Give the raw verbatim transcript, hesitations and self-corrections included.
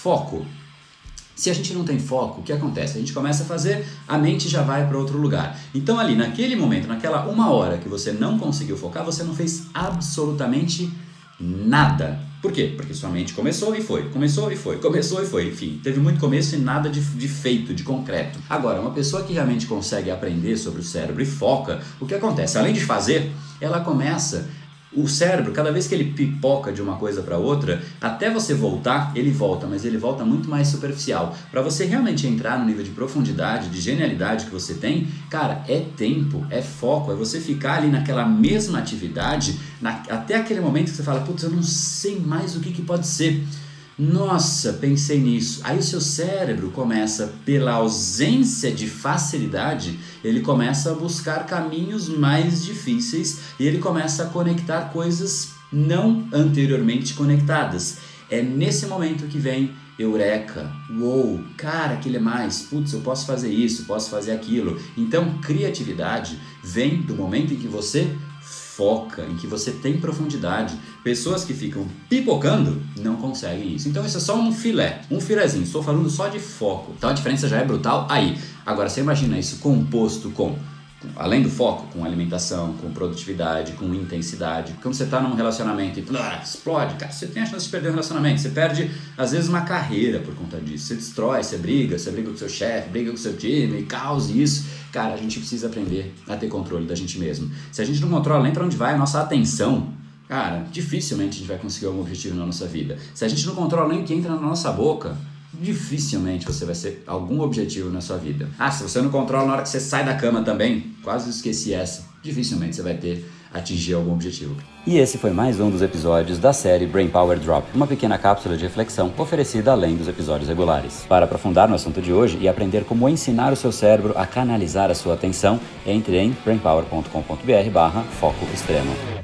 foco. Se a gente não tem foco, o que acontece? A gente começa a fazer, a mente já vai para outro lugar. Então ali, naquele momento, naquela uma hora que você não conseguiu focar, você não fez absolutamente nada. Por quê? Porque sua mente começou e foi, começou e foi, começou e foi, enfim, teve muito começo e nada de, de feito, de concreto. Agora, uma pessoa que realmente consegue aprender sobre o cérebro e foca, o que acontece? Além de fazer, ela começa... O cérebro, cada vez que ele pipoca de uma coisa para outra, até você voltar, ele volta, mas ele volta muito mais superficial. Para você realmente entrar no nível de profundidade, de genialidade que você tem, cara, é tempo, é foco, é você ficar ali naquela mesma atividade, na, até aquele momento que você fala, putz, eu não sei mais o que, que pode ser. Nossa, pensei nisso. Aí o seu cérebro começa, pela ausência de facilidade, ele começa a buscar caminhos mais difíceis e ele começa a conectar coisas não anteriormente conectadas. É nesse momento que vem eureka, uou, cara, aquilo é mais, putz, eu posso fazer isso, posso fazer aquilo. Então, criatividade vem do momento em que você foca, em que você tem profundidade. Pessoas que ficam pipocando não conseguem isso. Então isso é só um filé, um filezinho. Estou falando só de foco. Então a diferença já é brutal aí. Agora você imagina isso composto com, além do foco, com alimentação, com produtividade, com intensidade. Quando você está num relacionamento e ah, explode, cara, você tem a chance de perder um relacionamento. Você perde, às vezes, uma carreira por conta disso. Você destrói, você briga, você briga com o seu chefe, briga com o seu time, causa isso. Cara, a gente precisa aprender a ter controle da gente mesmo. Se a gente não controla nem para onde vai a nossa atenção, cara, dificilmente a gente vai conseguir algum objetivo na nossa vida. Se a gente não controla nem o que entra na nossa boca, dificilmente você vai ter algum objetivo na sua vida. Ah, se você não controla na hora que você sai da cama também, quase esqueci essa, dificilmente você vai ter atingir algum objetivo. E esse foi mais um dos episódios da série Brain Power Drop, uma pequena cápsula de reflexão oferecida além dos episódios regulares. Para aprofundar no assunto de hoje e aprender como ensinar o seu cérebro a canalizar a sua atenção, entre em brainpower ponto com ponto br barra foco extremo.